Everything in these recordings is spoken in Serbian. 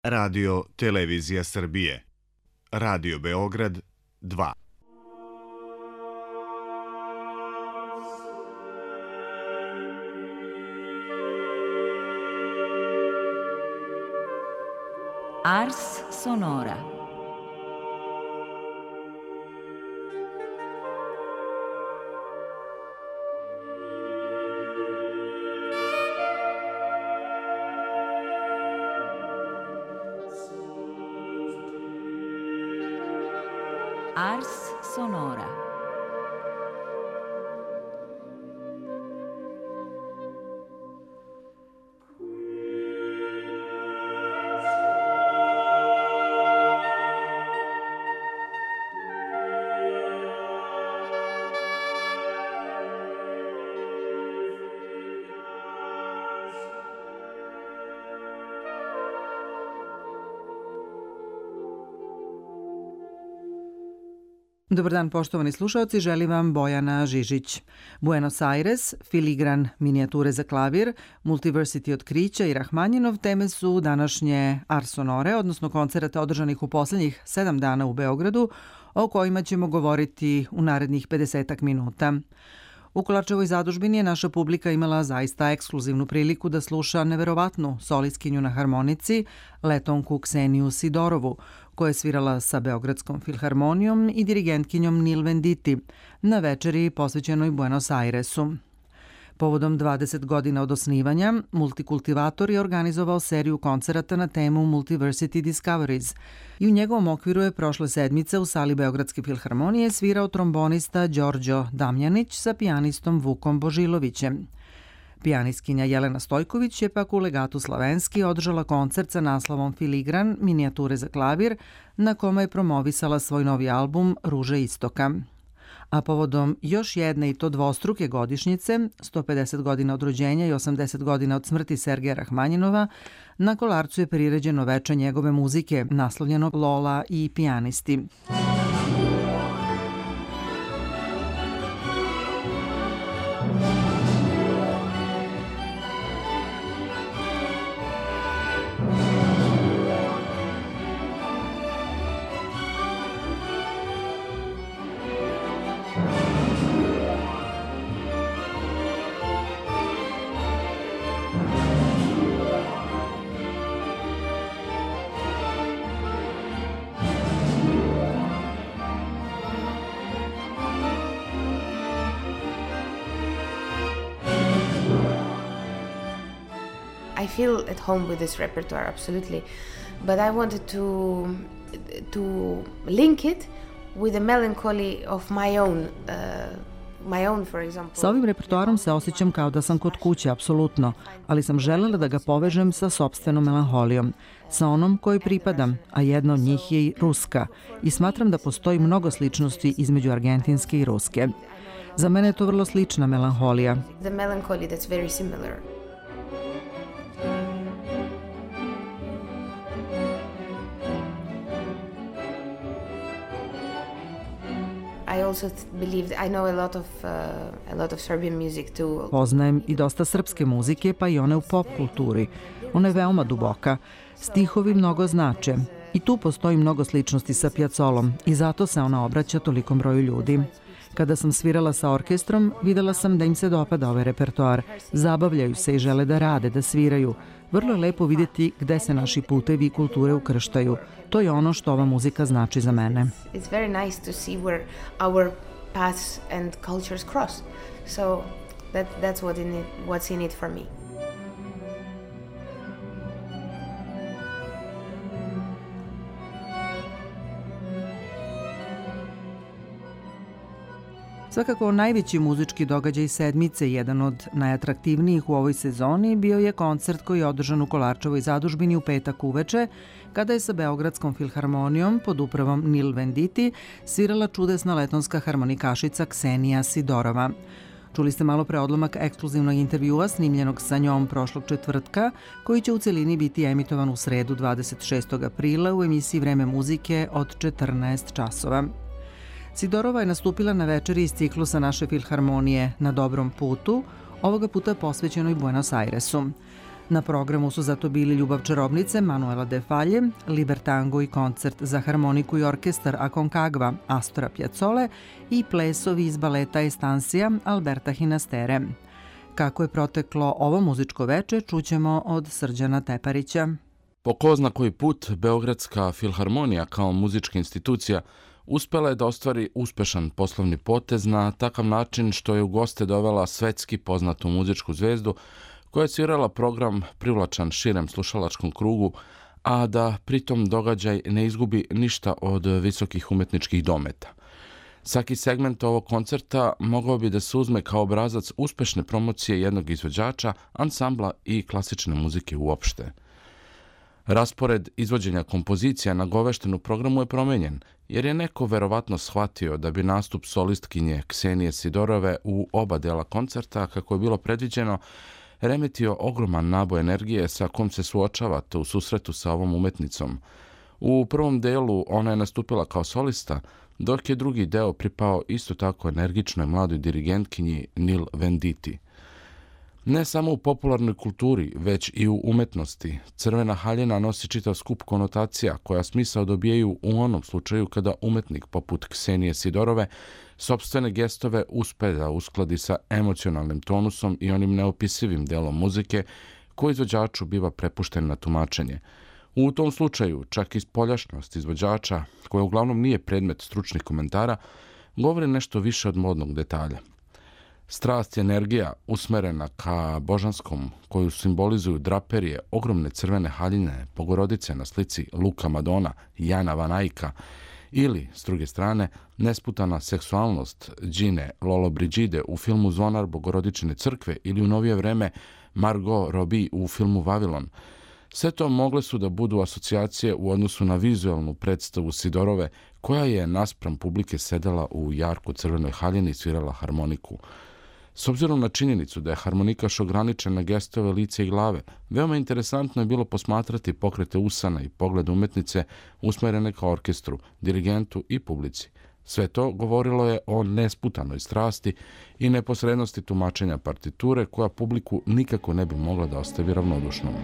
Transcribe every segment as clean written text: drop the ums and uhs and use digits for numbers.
Radio Televizija Srbije. Radio Beograd 2. Ars Sonora. Ars Sonora. Dobar dan, poštovani slušaoci, želim vam Bojana Žižić. Buenos Aires, filigran minijature za klavir, Multiversity otkrića i Rahmanjinov teme su današnje Ars Sonore, odnosno koncerata održanih u poslednjih 7 dana u Beogradu, o kojima ćemo govoriti u narednih 50 minuta. U Kolarčevoj zadužbini je naša publika imala zaista ekskluzivnu priliku da sluša neverovatnu solistkinju na harmonici, letonku Kseniju Sidorovu, koja je svirala sa Beogradskom filharmonijom i dirigentkinjom Nil Venditi na večeri posvećenoj Buenos Airesu. Povodom 20 godina od osnivanja, Multikultivator je organizovao seriju koncerata na temu Multiversity Discoveries i u njegovom okviru je prošle sedmice u sali Beogradske filharmonije svirao trombonista Đorđo Damjanić sa pijanistom Vukom Božilovićem. Pijanistkinja Jelena Stojković je pak u Legatu Slavenski održala koncert sa naslovom Filigran minijature za klavir, na kome je promovisala svoj novi album Ruže istoka. A povodom još jedne i to dvostruke godišnjice, 150 godina od rođenja i 80 godina od smrti Sergeja Rahmanjinova, na Kolarcu je priređeno veče njegove muzike, naslovljeno Lola i pijanisti. I feel at home with this repertoire, absolutely, but I wanted to link it with the melancholy of my own, for example. Sa ovim repertoarom se osjećam kao da sam kod kuće, apsolutno, ali sam želela da ga povežem sa sopstvenom melanholijom, sa onom kojoj pripadam, a jedna od njih je i ruska, i smatram da postoji mnogo sličnosti između argentinske i ruske. Za mene je to vrlo slična melanholija. The melancholy that's very similar. I also believe I know a lot of Serbian music too. Poznajem i dosta srpske muzike, pa i one u pop kulturi. Ona je veoma duboka. Stihovi mnogo znače. I tu postoji mnogo sličnosti sa Piacolom i zato se ona obraća tolikom broju ljudi. Kada sam svirala sa orkestrom, videla sam da im se dopada ovaj repertoar. Zabavljaju se i žele da rade, da sviraju. Vrlo je lepo vidjeti gde se naši putevi i kulture ukrštaju. To je ono što ova muzika znači za mene. It's very nice to see where our paths and cultures cross. So that's what's in it for me. Svakako najveći muzički događaj sedmice, jedan od najatraktivnijih u ovoj sezoni, bio je koncert koji je održan u Kolarčevoj zadužbini u petak uveče, kada je sa Beogradskom filharmonijom pod upravom Nil Venditi svirala čudesna letonska harmonikašica Ksenija Sidorova. Čuli ste malo pre odlomak ekskluzivnog intervjua snimljenog sa njom prošlog četvrtka, koji će u celini biti emitovan u sredu 26. aprila u emisiji Vreme muzike od 14 časova. Sidorova je nastupila na večeri iz ciklusa naše filharmonije Na dobrom putu, ovoga puta posvećenoj Buenos Airesu. Na programu su zato bili Ljubav čarobnice Manuela de Falla, Libertango i koncert za harmoniku i orkestar Aconcagua Astora Piazzole i plesovi iz baleta Estancia Alberta Hinastere. Kako je proteklo ovo muzičko veče, čućemo od Srđana Teparića. Po ko zna koji put, Beogradska filharmonija kao muzička institucija uspela je da ostvari uspešan poslovni potez na takav način što je u goste dovela svetski poznatu muzičku zvezdu koja je svirala program privlačan širem slušalačkom krugu, a da pritom događaj ne izgubi ništa od visokih umetničkih dometa. Svaki segment ovog koncerta mogao bi da se uzme kao obrazac uspešne promocije jednog izvođača, ansambla i klasične muzike uopšte. Raspored izvođenja kompozicija nagovešten u programu je promenjen, jer je neko verovatno shvatio da bi nastup solistkinje Ksenije Sidorove u oba dela koncerta, kako je bilo predviđeno, remetio ogroman naboj energije sa kom se suočavate u susretu sa ovom umetnicom. U prvom delu ona je nastupila kao solista, dok je drugi deo pripao isto tako energičnoj mladoj dirigentkinji Nil Venditti. Ne samo u popularnoj kulturi, već i u umetnosti, Crvena haljina nosi čitav skup konotacija koja smisao dobijaju u onom slučaju kada umetnik poput Ksenije Sidorove sopstvene gestove uspe da uskladi sa emocionalnim tonusom i onim neopisivim delom muzike koji izvođaču biva prepušten na tumačenje. U tom slučaju, čak i spoljašnost izvođača, koja uglavnom nije predmet stručnih komentara, govori nešto više od modnog detalja. Strast i energija usmerena ka božanskom, koju simbolizuju draperije ogromne crvene haljine Bogorodice na slici Luka Madona i Jana Vanajka, ili, s druge strane, nesputana seksualnost Gine Lollobrigide u filmu Zvonar Bogorodičine crkve ili u novije vreme Margot Robbie u filmu Vavilon. Sve to mogle su da budu asocijacije u odnosu na vizualnu predstavu Sidorove, koja je naspram publike sedela u jarko crvenoj haljini i svirala harmoniku. S obzirom na činjenicu da je harmonikaš ograničen na gestove lica i glave, veoma interesantno je bilo posmatrati pokrete usana i pogled umetnice usmerene ka orkestru, dirigentu i publici. Sve to govorilo je o nesputanoj strasti i neposrednosti tumačenja partiture koja publiku nikako ne bi mogla da ostavi ravnodušnom.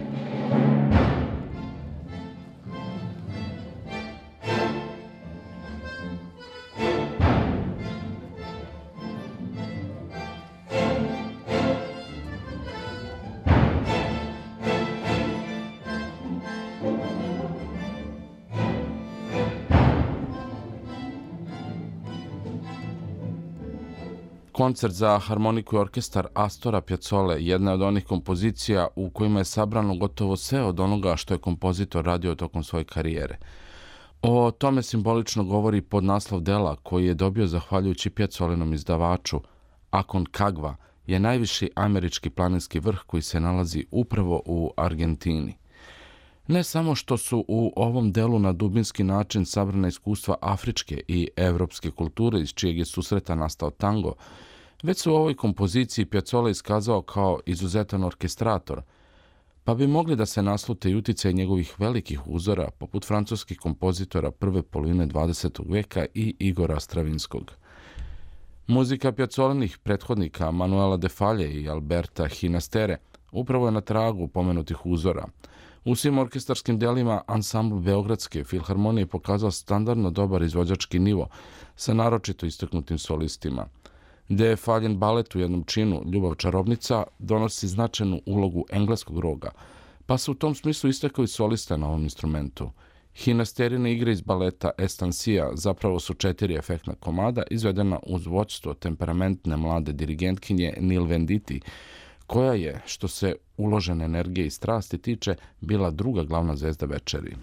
Koncert za harmoniku i orkestar Astora Piazzole jedna je od onih kompozicija u kojima je sabrano gotovo sve od onoga što je kompozitor radio tokom svoje karijere. O tome simbolično govori podnaslov dela koji je dobio zahvaljujući Piazzolinom izdavaču. Aconcagua je najviši američki planinski vrh koji se nalazi upravo u Argentini. Ne samo što su u ovom delu na dubinski način sabrana iskustva afričke i evropske kulture iz čijeg je susreta nastao tango, već su u ovoj kompoziciji Piazzolla iskazao kao izuzetan orkestrator, pa bi mogli da se naslute i uticaj njegovih velikih uzora, poput francuskih kompozitora prve polovine 20. veka i Igora Stravinskog. Muzika Piazzolinih prethodnika Manuela de Falla i Alberta Hinastere upravo je na tragu pomenutih uzora. U svim orkestarskim delima ansambl Beogradske filharmonije pokazao standardno dobar izvođački nivo sa naročito istaknutim solistima. De Fallin balet u jednom činu Ljubav čarobnica donosi značajnu ulogu engleskog roga, pa se u tom smislu istakao i solista na ovom instrumentu. Hinasterine igre iz baleta Estancia zapravo su 4 efektna komada izvedena uz vođstvo temperamentne mlade dirigentkinje Nil Venditti, koja je, što se uložene energije i strasti tiče, bila druga glavna zvezda večeri.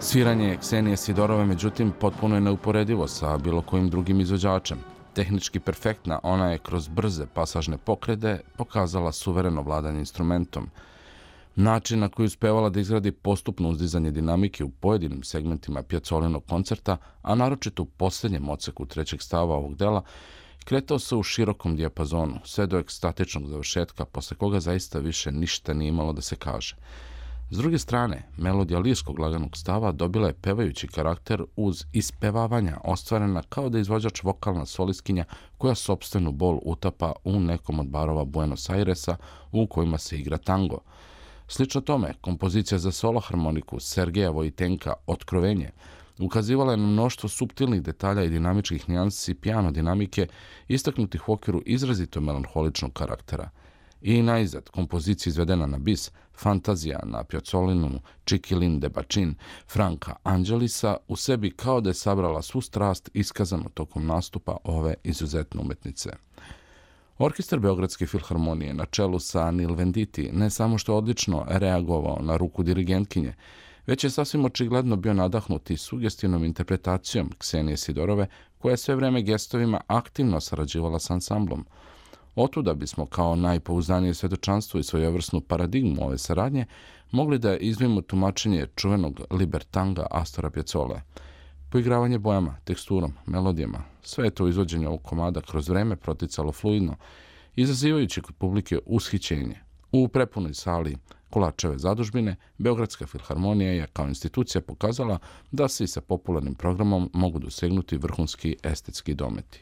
Sviranje Ksenije Sidorove, međutim, potpuno je neuporedivo sa bilo kojim drugim izvođačem. Tehnički perfektna, ona je kroz brze pasažne pokrete pokazala suvereno vladanje instrumentom. Način na koji uspevala da izgradi postupno uzdizanje dinamike u pojedinim segmentima Piazzolinog koncerta, a naročito u posljednjem odseku trećeg stava ovog dela, kretao se u širokom dijapazonu, sve do ekstatičnog završetka, posle koga zaista više ništa nije imalo da se kaže. S druge strane, melodija lirskog laganog stava dobila je pevajući karakter uz ispevavanja ostvarena kao da izvođač vokalna solistkinja koja sopstvenu bol utapa u nekom od barova Buenos Airesa u kojima se igra tango. Slično tome, kompozicija za solo harmoniku Sergeja Vojtenka Otkrovenje ukazivala je na mnoštvo suptilnih detalja i dinamičkih nijansi piano dinamike istaknutih u okviru izrazito melanholičnog karaktera. I najzad, kompozicija izvedena na bis, Fantazija na Piazzolinu Chiquilin de Bacin Franka Angelisa u sebi kao da je sabrala svu strast iskazanu tokom nastupa ove izuzetne umetnice. Orkestar Beogradske filharmonije na čelu sa Nil Venditi ne samo što je odlično reagovao na ruku dirigentkinje, već je sasvim očigledno bio nadahnut i sugestivnom interpretacijom Ksenije Sidorove, koja je sve vreme gestovima aktivno sarađivala s ansamblom. Otuda bismo kao najpouzdanije svedočanstvo i svojevrsnu paradigmu ove saradnje mogli da izvijemo tumačenje čuvenog libertanga Astora Piazzole. Poigravanje bojama, teksturom, melodijama, sve je to izvođenje ovog komada kroz vreme proticalo fluidno, izazivajući kod publike ushićenje. U prepunoj sali Kolačeve zadužbine, Beogradska filharmonija je kao institucija pokazala da se i sa popularnim programom mogu dosegnuti vrhunski estetski dometi.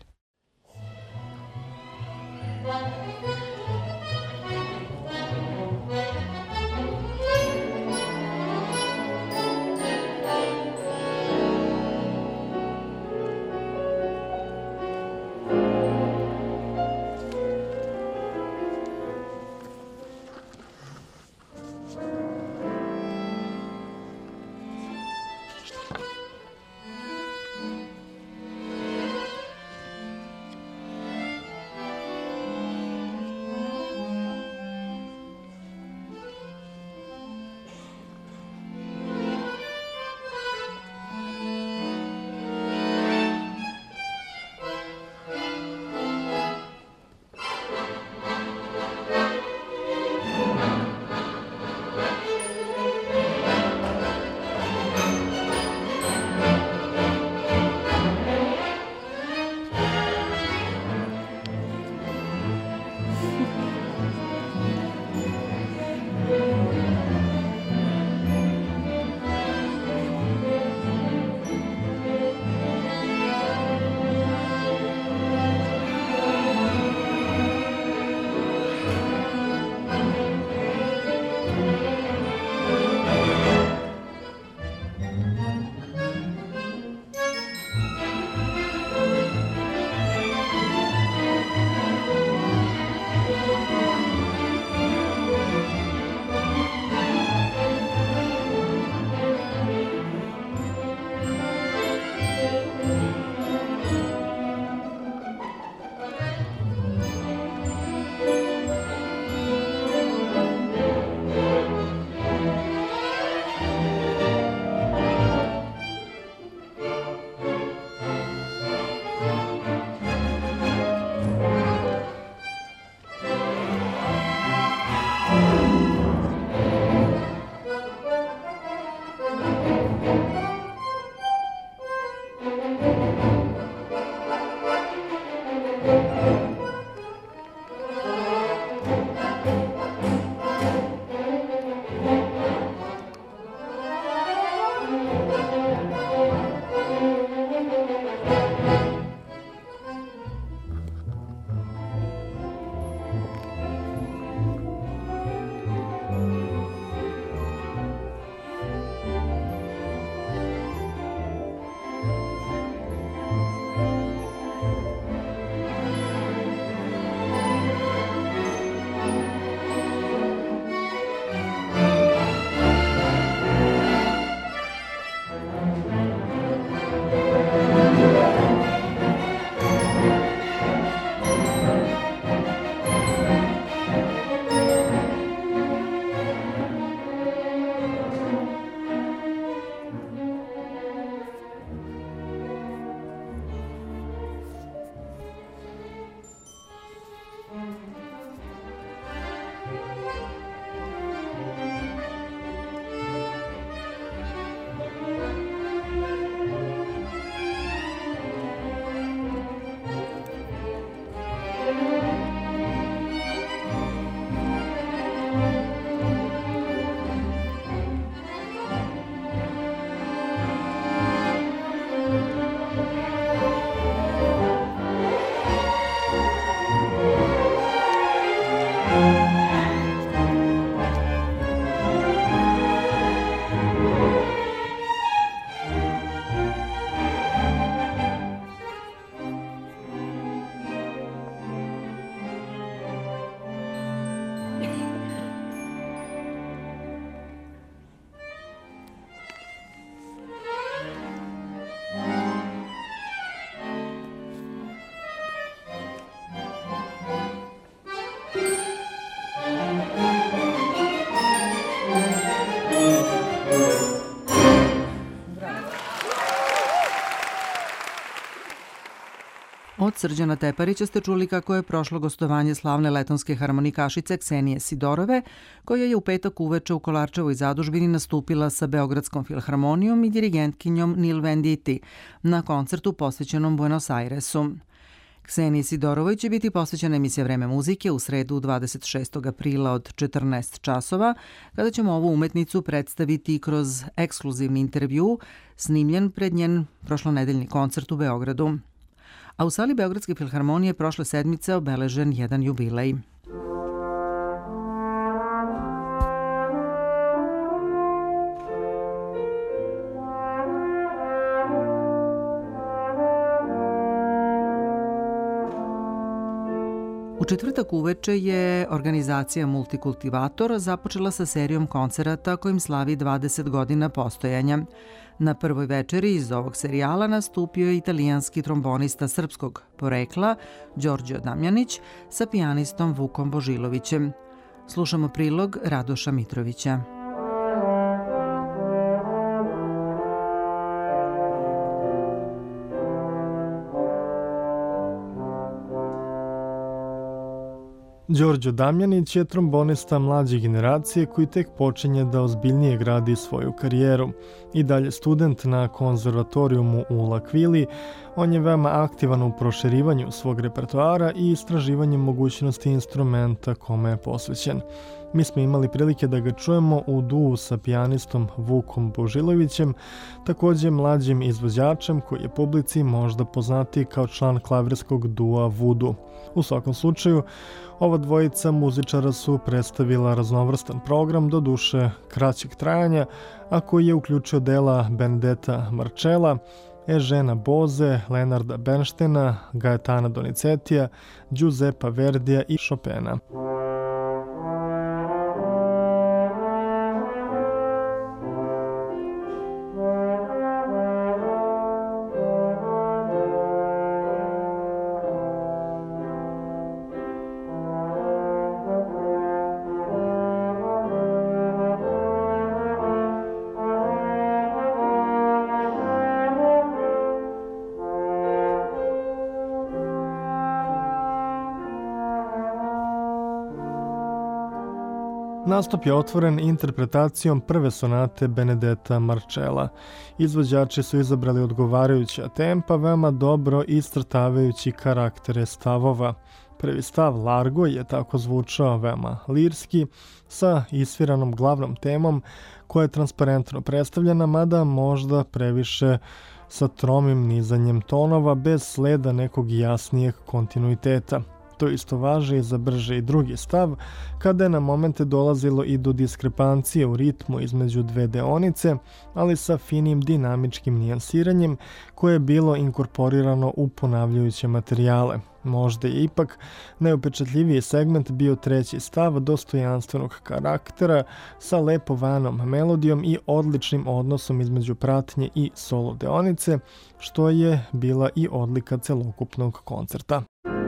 Od Srđana Teparića ste čuli kako je prošlo gostovanje slavne letonske harmonikašice Ksenije Sidorove, koja je u petak uveče u Kolarčevoj zadužbini nastupila sa Beogradskom filharmonijom i dirigentkinjom Nil Venditi na koncertu posvećenom Buenos Airesu. Kseniji Sidorovoj će biti posvećena emisija Vreme muzike u sredu 26. aprila od 14 časova, kada ćemo ovu umetnicu predstaviti kroz ekskluzivni intervju snimljen pred njen prošlonedeljni koncert u Beogradu. A u sali Beogradske filharmonije prošle sedmice obeležen jedan jubilej. U četvrtak uveče je organizacija Multikultivator započela sa serijom koncerata kojim slavi 20 godina postojanja. Na prvoj večeri iz ovog serijala nastupio je italijanski trombonista srpskog porekla Đorđo Damjanić sa pijanistom Vukom Božilovićem. Slušamo prilog Radoša Mitrovića. Đorđo Damjanić je trombonista mlađe generacije koji tek počinje da ozbiljnije gradi svoju karijeru. I dalje student na konzervatorijumu u L'Aquili, on je veoma aktivan u proširivanju svog repertoara i istraživanju mogućnosti instrumenta kome je posvećen. Mi smo imali prilike da ga čujemo u duu sa pijanistom Vukom Božilovićem, takođe mlađim izvođačem koji je publici možda poznati kao član klavirskog dua Voodoo. U svakom slučaju, ova dvojica muzičara su predstavila raznovrstan program, do duše kraćeg trajanja, a koji je uključio dela Benedetta Marcella, Eugena Boze, Leonarda Bernsteina, Gaetana Donizetija, Giuseppa Verdija i Chopina. Nastup je otvoren interpretacijom prve sonate Benedetta Marcella. Izvođači su izabrali odgovarajuća tempa, veoma dobro iscrtavajući karaktere stavova. Prvi stav Largo je tako zvučao veoma lirski, sa isviranom glavnom temom koja je transparentno predstavljena, mada možda previše sa tromim nizanjem tonova bez sleda nekog jasnijeg kontinuiteta. To isto važi za brže i drugi stav, kada je na momente dolazilo i do diskrepancije u ritmu između dve deonice, ali sa finim dinamičkim nijansiranjem koje je bilo inkorporirano u ponavljajuće materijale. Možda je ipak najupečatljiviji segment bio treći stav dostojanstvenog karaktera sa lepo vanom melodijom i odličnim odnosom između pratnje i solo deonice, što je bila i odlika celokupnog koncerta.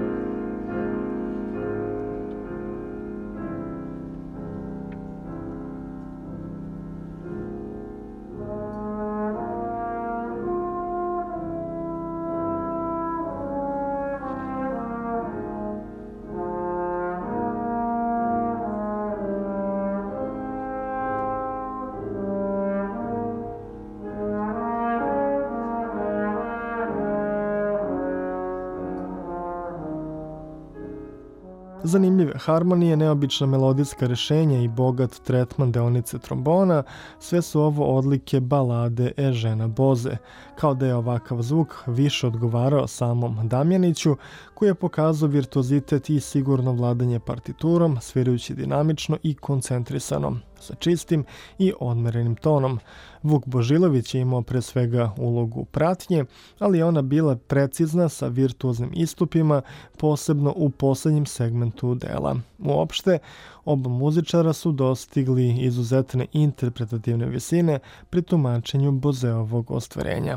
Zanimljive harmonije, neobična melodijska rešenja i bogat tretman deonice trombona, sve su ovo odlike balade Eugena Boze, kao da je ovakav zvuk više odgovarao samom Damjaniću, koji je pokazao virtuozitet i sigurno vladanje partiturom, svirajući dinamično i koncentrisano, sa čistim i odmerenim tonom. Vuk Božilović je imao pre svega ulogu pratnje, ali je ona bila precizna sa virtuoznim istupima, posebno u poslednjem segmentu dela. Uopšte, oba muzičara su dostigli izuzetne interpretativne visine pri tumačenju Bozeovog ostvarenja.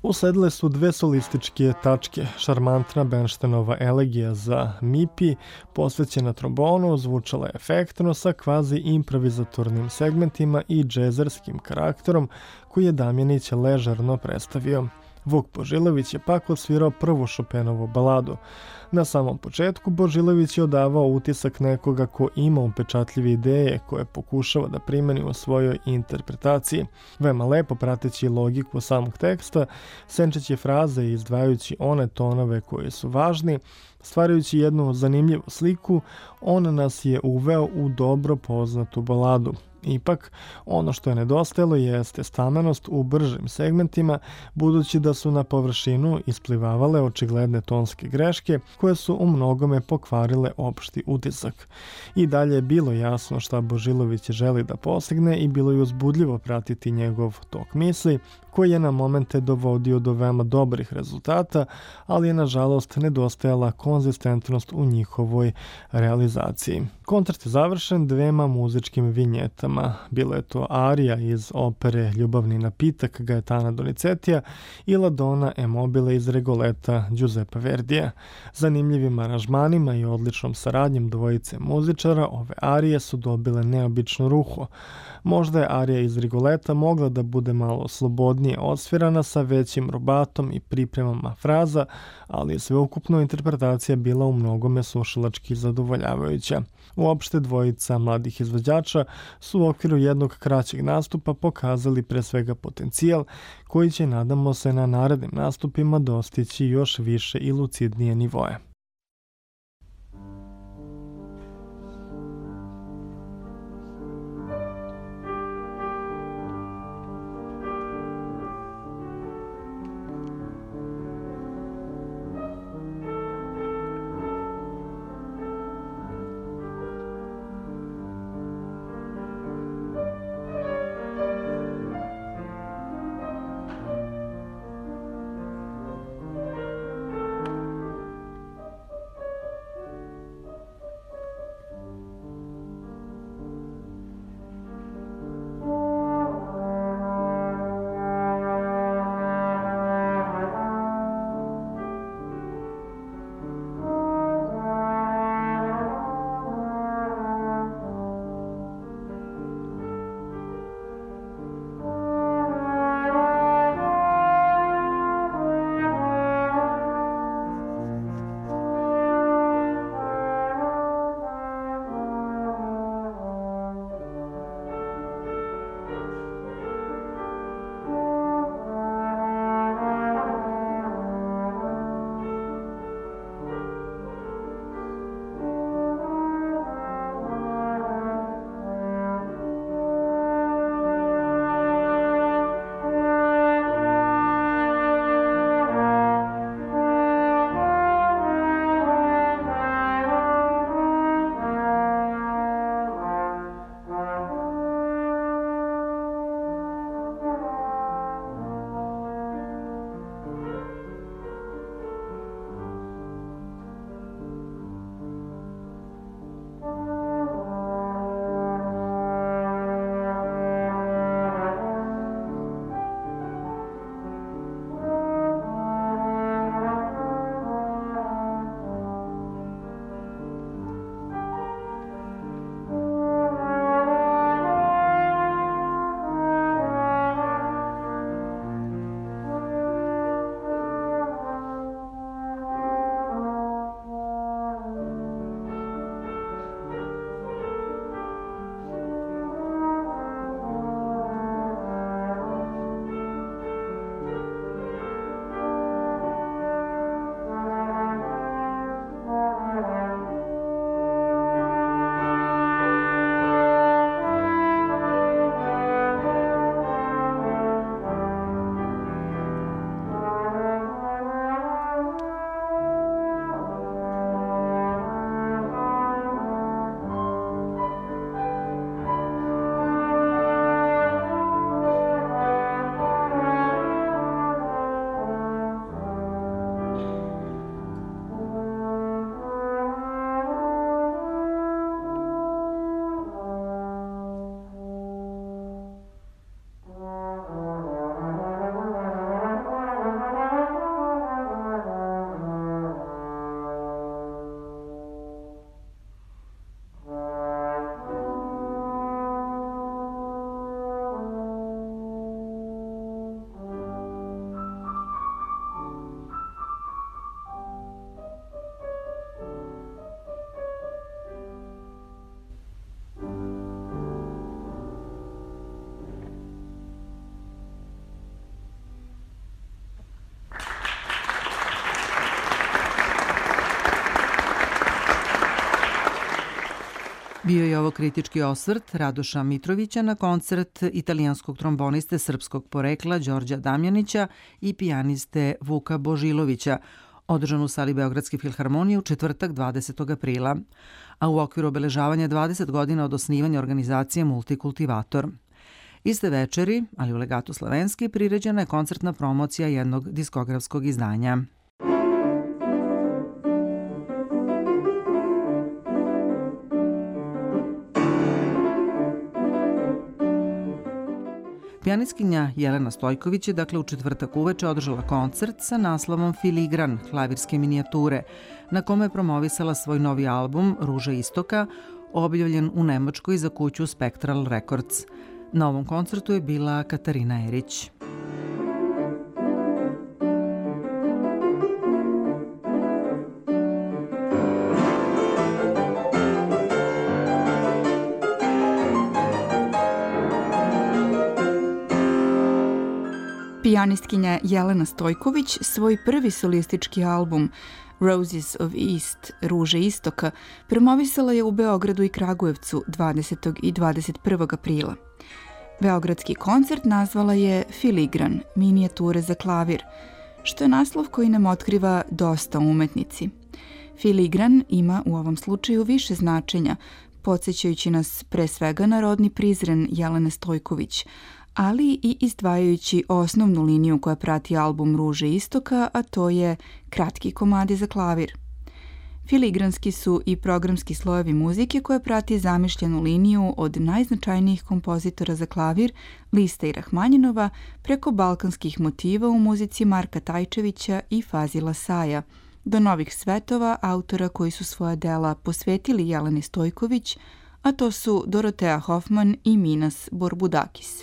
Usledile su dve solističke tačke, šarmantna Bernsteinova elegija za MIPI, posvećena trombonu, zvučala je efektno sa kvazi improvizatornim segmentima i džezerskim karakterom koji je Damjanić ležerno predstavio. Vuk Božilović je pak odsvirao prvu Chopinovu baladu. Na samom početku Božilović je odavao utisak nekoga ko ima upečatljive ideje koje pokušava da primeni u svojoj interpretaciji. Veoma lepo prateći logiku samog teksta, senčeći fraze i izdvajajući one tonove koji su važni, stvarajući jednu zanimljivu sliku, on nas je uveo u dobro poznatu baladu. Ipak, ono što je nedostajalo jeste stamenosť u bržim segmentima, budući da su na površinu isplivavale očigledne tonske greške koje su u mnogome pokvarile opšti utisak. I dalje je bilo jasno šta Božilović želi da postigne i bilo je uzbudljivo pratiti njegov tok misli, koji je na momente dovodio do veoma dobrih rezultata, ali je nažalost nedostajala konzistentnost u njihovoj realizaciji. Koncert je završen dvema muzičkim vinjetama. Bilo je to arija iz opere Ljubavni napitak Gaetana Donizetija i La Donna e mobile iz Regoleta Giuseppa Verdija. Zanimljivim aranžmanima i odličnom saradnjom dvojice muzičara ove arije su dobile neobično ruho. Možda je arija iz Rigoleta mogla da bude malo slobodnije odsvirana sa većim rubatom i pripremama fraza, ali sveukupno interpretacija bila u mnogome slušalački zadovoljavajuća. Uopšte dvojica mladih izvođača su u okviru jednog kraćeg nastupa pokazali pre svega potencijal koji će, nadamo se, na narednim nastupima dostići još više i lucidnije nivoje. Bio je ovo kritički osvrt Radoša Mitrovića na koncert italijanskog tromboniste srpskog porekla Đorđa Damjanića i pijaniste Vuka Božilovića, održan u sali Beogradske filharmonije u četvrtak 20. aprila, a u okviru obeležavanja 20 godina od osnivanja organizacije Multikultivator. Iste večeri, ali u Legatu Slavenski, priređena je koncertna promocija jednog diskografskog izdanja. Pijanistkinja Jelena Stojković je dakle u četvrtak uveče održala koncert sa naslovom Filigran, klavirske minijature, na kome je promovisala svoj novi album Ruže istoka, objavljen u Nemačkoj za kuću Spectral Records. Na ovom koncertu je bila Katarina Erić. Pijanistkinja Jelena Stojković svoj prvi solistički album Roses of East, Ruže istoka, promovisala je u Beogradu i Kragujevcu 20. i 21. aprila. Beogradski koncert nazvala je Filigran, minijature za klavir, što je naslov koji nam otkriva dosta umetnici. Filigran ima u ovom slučaju više značenja, podsjećajući nas pre svega na rodni prizren Jelene Stojković, ali i izdvajajući osnovnu liniju koja prati album Ruže istoka, a to je kratki komadi za klavir. Filigranski su i programski slojevi muzike koja prati zamišljenu liniju od najznačajnijih kompozitora za klavir, Lista i Rahmanjinova, preko balkanskih motiva u muzici Marka Tajčevića i Fazila Saja, do novih svetova autora koji su svoja dela posvetili Jeleni Stojković, a to su Dorotea Hoffman i Minas Borbudakis.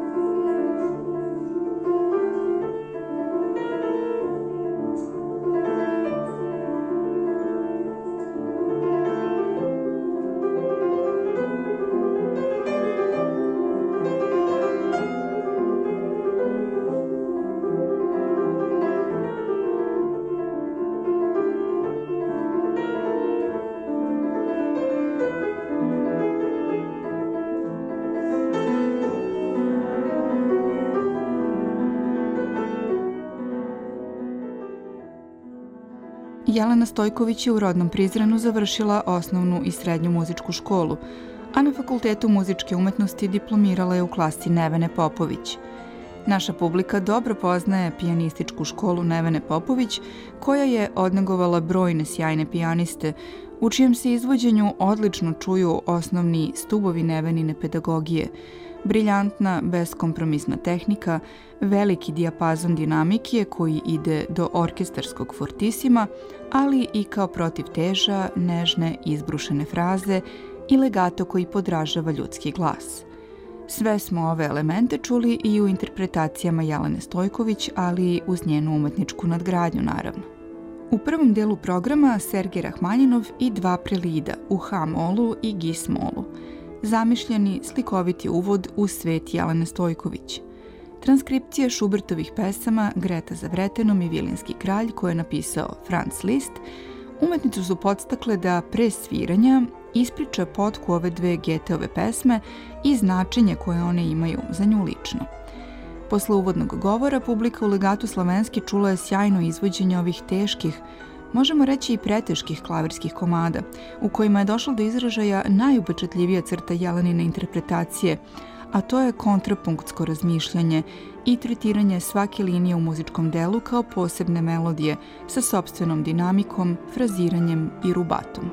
Jelena Stojković je u rodnom Prizrenu završila osnovnu i srednju muzičku školu, a na Fakultetu muzičke umetnosti diplomirala je u klasi Nevene Popović. Naša publika dobro poznaje pijanističku školu Nevene Popović, koja je odnegovala brojne sjajne pijaniste, u čijem se izvođenju odlično čuju osnovni stubovi Nevenine pedagogije, briljantna, beskompromisna tehnika, veliki dijapazon dinamike koji ide do orkestarskog fortisima, ali i kao protivteža, nežne, izbrušene fraze i legato koji podražava ljudski glas. Sve smo ove elemente čuli i u interpretacijama Jelene Stojković, ali i uz njenu umetničku nadgradnju, naravno. U prvom delu programa Sergej Rahmanjinov i dva prelida u H-molu i Gis-molu, zamišljeni slikoviti uvod u svet Jelene Stojković. Transkripcije Schubertovih pesama Greta za Vretenom i Vilinski kralj, koje je napisao Franz Liszt, umetnicu su podstakle da pre sviranja ispriča potku ove dve Goetheove pesme i značenje koje one imaju za nju lično. Posle uvodnog govora, publika u Legatu Slavenski čula je sjajno izvođenje ovih teških, možemo reći i preteških klavirskih komada, u kojima je došlo do izražaja najupečatljivija crta Jelenine interpretacije, a to je kontrapunktsko razmišljanje i tretiranje svake linije u muzičkom delu kao posebne melodije sa sopstvenom dinamikom, fraziranjem i rubatom.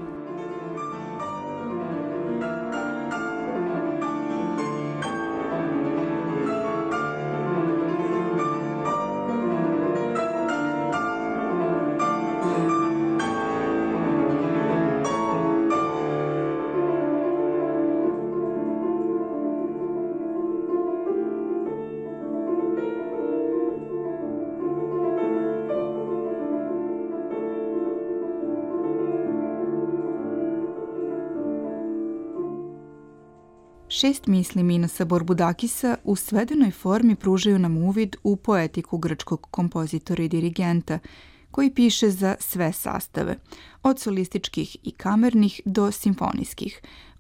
Šest misli Minasa Borbudakisa u svedenoj formi pružaju nam uvid u poetiku grčkog kompozitora i dirigenta, koji piše za sve sastave, od solističkih i kamernih do simfonijskih,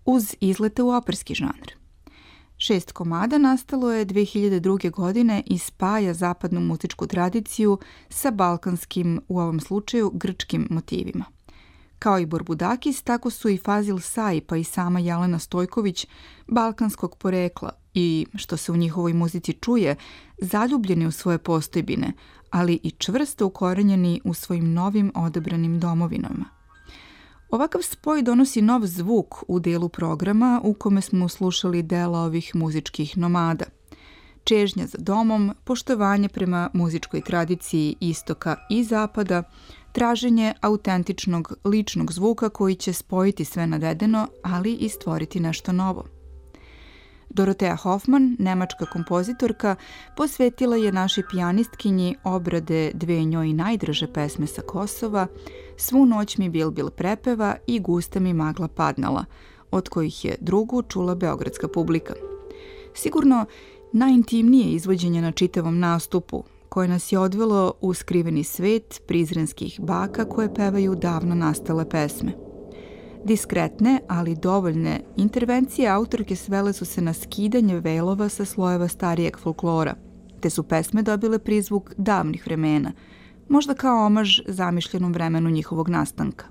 uz izlete u operski žanr. 6 komada nastalo je 2002. godine i spaja zapadnu muzičku tradiciju sa balkanskim, u ovom slučaju grčkim motivima. Kao i Borbudakis, tako su i Fazil Say pa i sama Jelena Stojković balkanskog porekla i, što se u njihovoj muzici čuje, zaljubljeni u svoje postojbine, ali i čvrsto ukorenjeni u svojim novim odabranim domovinama. Ovakav spoj donosi nov zvuk u delu programa u kome smo slušali dela ovih muzičkih nomada. Čežnja za domom, poštovanje prema muzičkoj tradiciji istoka i zapada, traženje autentičnog ličnog zvuka koji će spojiti sve navedeno, ali i stvoriti nešto novo. Dorotea Hoffman, nemačka kompozitorka, posvetila je našoj pijanistkinji obrade dve njoj najdraže pesme sa Kosova, Svu noć mi Bil prepeva i Gusta mi magla padnala, od kojih je drugu čula beogradska publika. Sigurno najintimnije izvođenje na čitavom nastupu, koje nas je odvelo u skriveni svet prizrenskih baka koje pevaju davno nastale pesme. Diskretne, ali dovoljne intervencije autorke svele su se na skidanje velova sa slojeva starijeg folklora, te su pesme dobile prizvuk davnih vremena, možda kao omaž zamišljenom vremenu njihovog nastanka.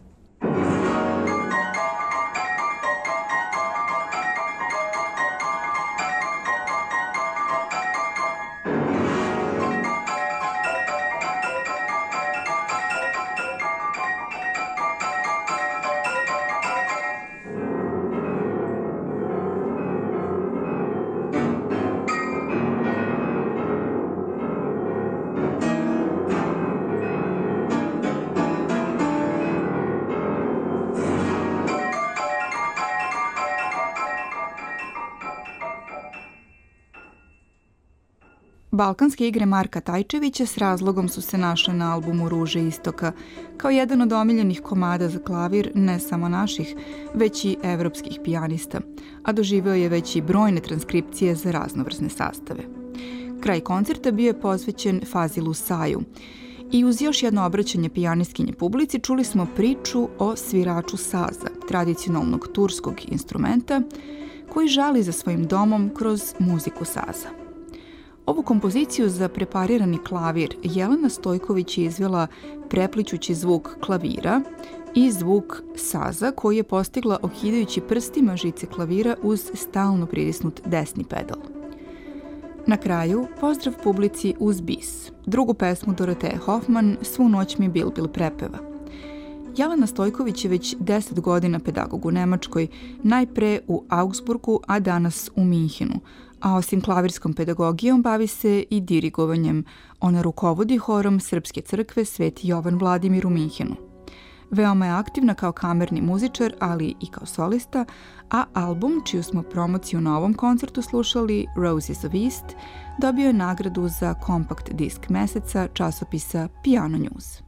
Balkanske igre Marka Tajčevića s razlogom su se našle na albumu Ruže istoka, kao jedan od omiljenih komada za klavir ne samo naših, već i evropskih pijanista, a doživeo je već i brojne transkripcije za raznovrsne sastave. Kraj koncerta bio je posvećen Fazilu Sayu i uz još jedno obraćanje pijanistkinje publici čuli smo priču o sviraču saza, tradicionalnog turskog instrumenta, koji žali za svojim domom kroz muziku saza. Ovu kompoziciju za preparirani klavir Jelena Stojković je izvela preplićući zvuk klavira i zvuk saza koji je postigla okidajući prstima žice klavira uz stalno pritisnut desni pedal. Na kraju, pozdrav publici uz bis, drugu pesmu Dorotee Hoffman, Svu noć mi Bil prepeva. Jelena Stojković je već 10 godina pedagog u Nemačkoj, najpre u Augsburgu, a danas u Minhenu, a osim klavirskom pedagogijom bavi se i dirigovanjem. Ona rukovodi horom Srpske crkve Sveti Jovan Vladimir u Minhenu. Veoma je aktivna kao kamerni muzičar, ali i kao solista, a album, čiju smo promociju na ovom koncertu slušali, Roses of East, dobio je nagradu za kompakt disk meseca časopisa Piano News.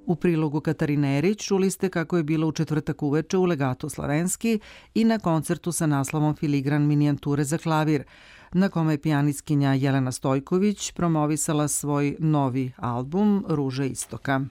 U prilogu Katarinerić čuli ste kako je bilo u četvrtak uveče u Legatu Slavenski i na koncertu sa naslovom Filigran minijature za klavir, na kome je pijanistkinja Jelena Stojković promovisala svoj novi album Ruže istoka.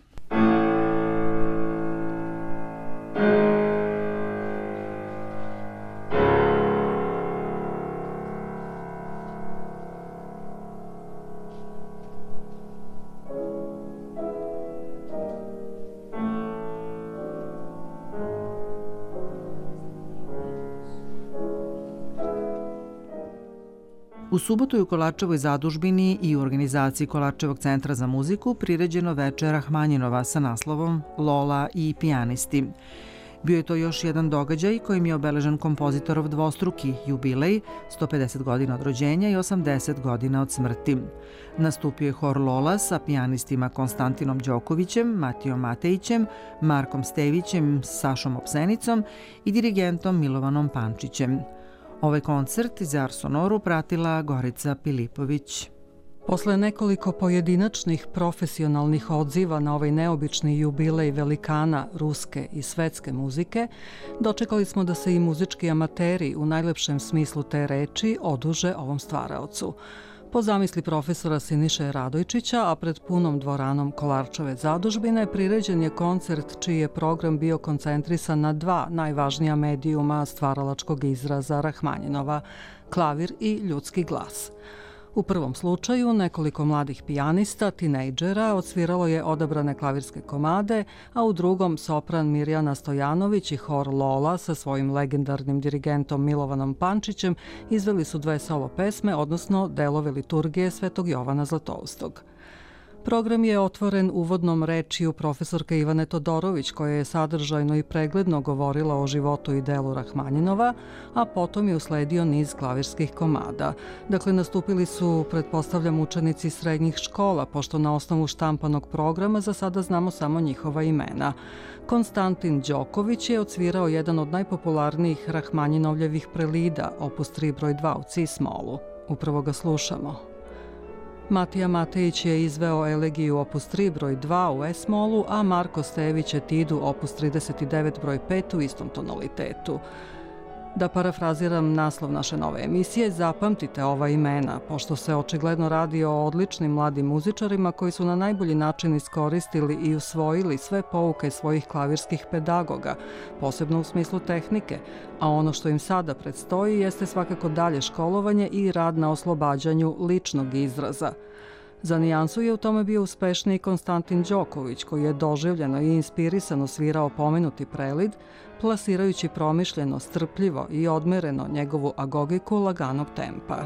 U subotu je u Kolačevoj zadužbini i u organizaciji Kolačevog centra za muziku priređeno veče Rahmanjinova sa naslovom Lola i pijanisti. Bio je to još jedan događaj kojim je obeležen kompozitorov dvostruki jubilej, 150 godina od rođenja i 80 godina od smrti. Nastupio je hor Lola sa pijanistima Konstantinom Đokovićem, Matijom Matejićem, Markom Stevićem, Sašom Opsenicom i dirigentom Milovanom Pančićem. Ovaj koncert iz Ars Sonoru pratila Gorica Pilipović. Posle nekoliko pojedinačnih profesionalnih odziva na ovaj neobični jubilej velikana ruske i svetske muzike, dočekali smo da se i muzički amateri u najlepšem smislu te reči oduže ovom stvaraocu. Po zamisli profesora Siniše Radojčića, a pred punom dvoranom Kolarčeve zadužbine, priređen je koncert čiji je program bio koncentrisan na dva najvažnija medijuma stvaralačkog izraza Rahmanjinova, klavir i ljudski glas. U prvom slučaju nekoliko mladih pijanista, tinejdžera, odsviralo je odabrane klavirske komade, a u drugom sopran Mirjana Stojanović i hor Lola sa svojim legendarnim dirigentom Milovanom Pančićem izveli su dve solo pesme, odnosno delove liturgije Svetog Jovana Zlatoustog. Program je otvoren uvodnom rečju profesorke Ivane Todorović, koja je sadržajno i pregledno govorila o životu i delu Rahmanjinova, a potom je usledio niz klavirskih komada. Dakle, nastupili su, pretpostavljam, učenici srednjih škola, pošto na osnovu štampanog programa za sada znamo samo njihova imena. Konstantin Đoković je odsvirao jedan od najpopularnijih Rahmanjinovljevih prelida, opus 3 broj 2 u cis-molu. Upravo ga slušamo. Matija Matejić je izveo elegiju opus 3 broj 2 u es-molu, a Marko Stević etidu opus 39 broj 5 u istom tonalitetu. Da parafraziram naslov naše nove emisije, zapamtite ova imena, pošto se očigledno radi o odličnim mladim muzičarima koji su na najbolji način iskoristili i usvojili sve pouke svojih klavirskih pedagoga, posebno u smislu tehnike, a ono što im sada predstoji jeste svakako dalje školovanje i rad na oslobađanju ličnog izraza. Za nijansu je u tome bio uspešniji Konstantin Đoković, koji je doživljeno i inspirisano svirao pomenuti prelid, plasirajući promišljeno, strpljivo i odmereno njegovu agogiku laganog tempa.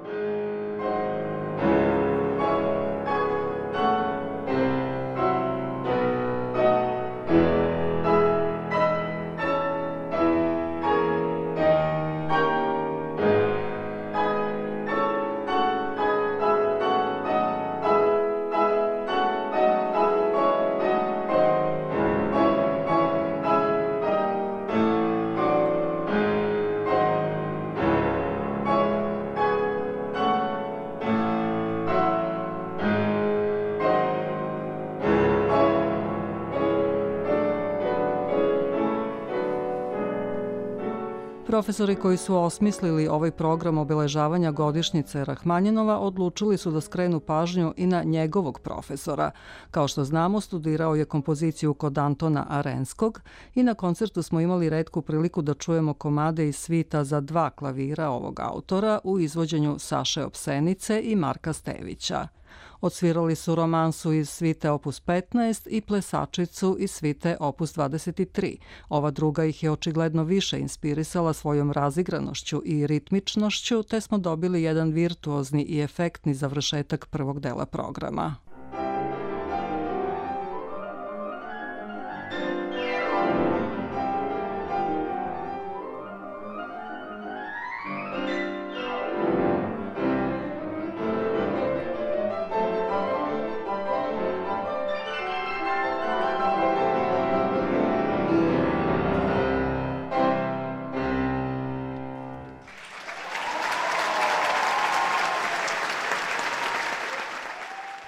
Profesori koji su osmislili ovaj program obeležavanja godišnjice Rahmanjinova odlučili su da skrenu pažnju i na njegovog profesora. Kao što znamo, studirao je kompoziciju kod Antona Arenskog i na koncertu smo imali retku priliku da čujemo komade iz svita za dva klavira ovog autora u izvođenju Saše Opsenice i Marka Stevića. Odsvirali su romansu iz svite opus 15 i plesačicu iz svite opus 23. Ova druga ih je očigledno više inspirisala svojom razigranošću i ritmičnošću, te smo dobili jedan virtuozni i efektni završetak prvog dela programa.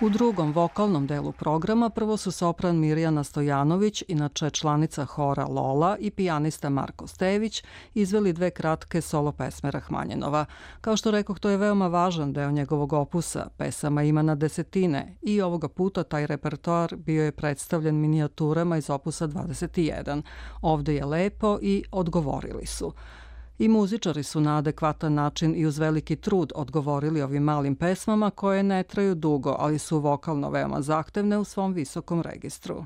U drugom vokalnom delu programa prvo su sopran Mirjana Stojanović, inače članica hora Lola, i pijanista Marko Stević izveli dve kratke solo pesme Rahmanjinova. Kao što rekoh, to je veoma važan deo njegovog opusa, pesama ima na desetine i ovoga puta taj repertoar bio je predstavljen minijaturama iz opusa 21. Ovde je lepo i odgovorili su. I muzičari su na adekvatan način i uz veliki trud odgovorili ovim malim pesmama koje ne traju dugo, ali su vokalno veoma zahtevne u svom visokom registru.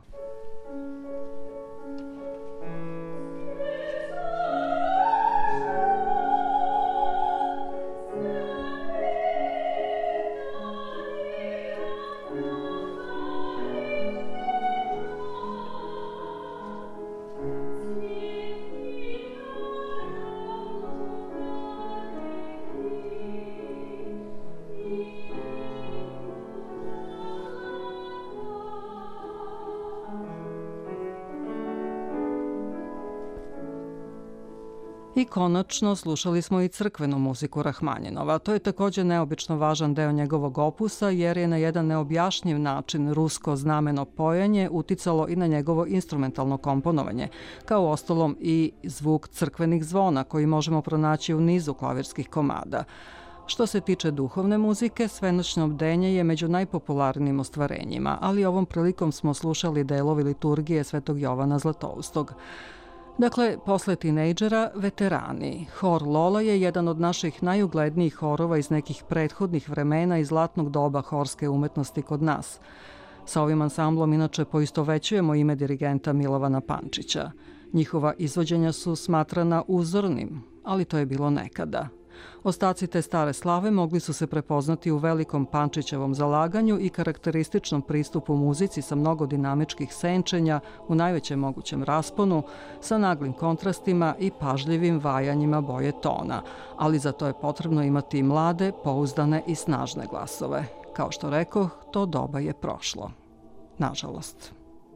I konačno slušali smo i crkvenu muziku Rahmanjinova. To je također neobično važan deo njegovog opusa jer je na jedan neobjašnjiv način rusko znameno pojenje uticalo i na njegovo instrumentalno komponovanje, kao ostalom i zvuk crkvenih zvona koji možemo pronaći u nizu klavirskih komada. Što se tiče duhovne muzike, Svenoćno bdenje je među najpopularnijim ostvarenjima, ali ovom prilikom smo slušali delovi liturgije Svetog Jovana Zlatoustog. Dakle, posle tinejdžera, veterani. Hor Lola je jedan od naših najuglednijih horova iz nekih prethodnih vremena i zlatnog doba horske umetnosti kod nas. Sa ovim ansamblom inače poistovećujemo ime dirigenta Milovana Pančića. Njihova izvođenja su smatrana uzornim, ali to je bilo nekada. Ostaci te stare slave mogli su se prepoznati u velikom Pančićevom zalaganju i karakterističnom pristupu muzici sa mnogo dinamičkih senčenja u najvećem mogućem rasponu, sa naglim kontrastima i pažljivim vajanjima boje tona, ali za to je potrebno imati mlade, pouzdane i snažne glasove. Kao što rekoh, to doba je prošlo. Nažalost.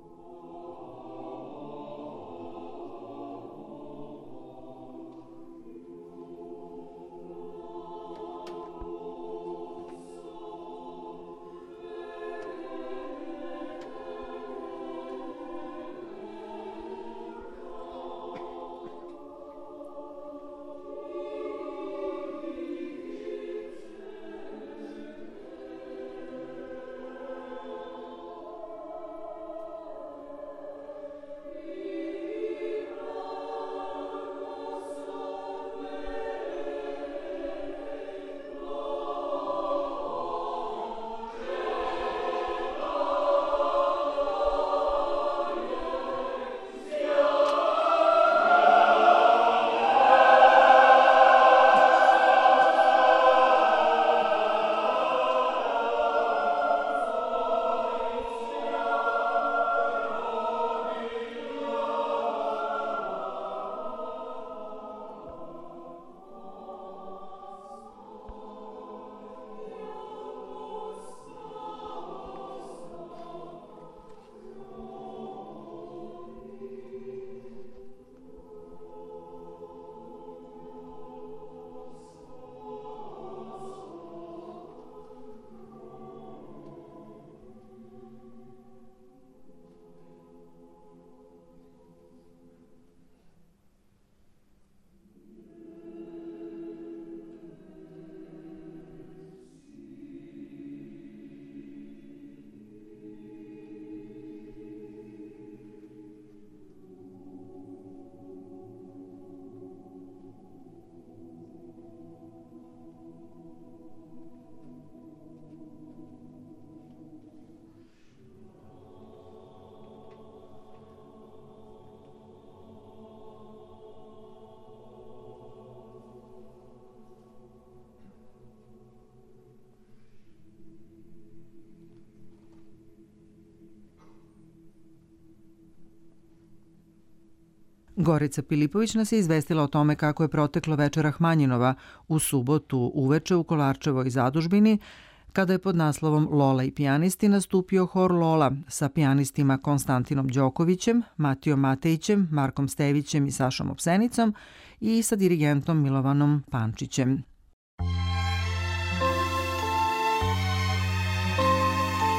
Gorica Pilipović nas je izvestila o tome kako je proteklo veče Rahmanjinova u subotu uveče u Kolarčevoj zadužbini, kada je pod naslovom Lola i pijanisti nastupio hor Lola sa pijanistima Konstantinom Đokovićem, Matijom Matejićem, Markom Stevićem i Sašom Opsenicom i sa dirigentom Milovanom Pančićem.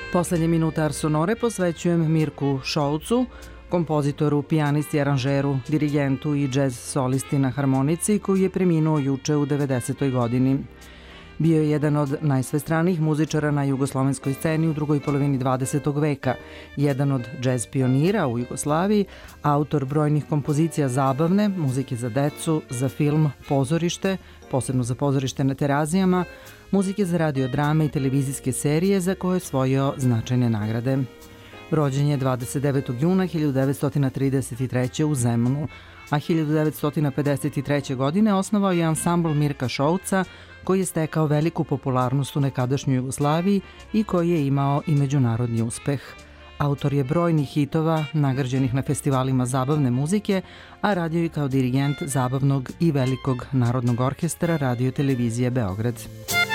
Poslednje minute Ars Sonore posvećujem Mirku Šolcu, kompozitoru, pijanisti, aranžeru, dirigentu i džez solisti na harmonici koji je preminuo juče u 90. godini. Bio je jedan od najsvestranijih muzičara na jugoslovenskoj sceni u drugoj polovini 20. veka, jedan od džez pionira u Jugoslaviji, autor brojnih kompozicija zabavne, muzike za decu, za film, pozorište, posebno za pozorište na Terazijama, muzike za radiodrame i televizijske serije za koje je osvojio značajne nagrade. Rođen je 29. juna 1933. u Zemunu, a 1953. godine osnovao je ansambl Mirka Šolca, koji je stekao veliku popularnost u nekadašnjoj Jugoslaviji i koji je imao i međunarodni uspeh. Autor je brojnih hitova, nagrađenih na festivalima zabavne muzike, a radio je kao dirigent zabavnog i velikog narodnog orkestra Radio televizije Beograd.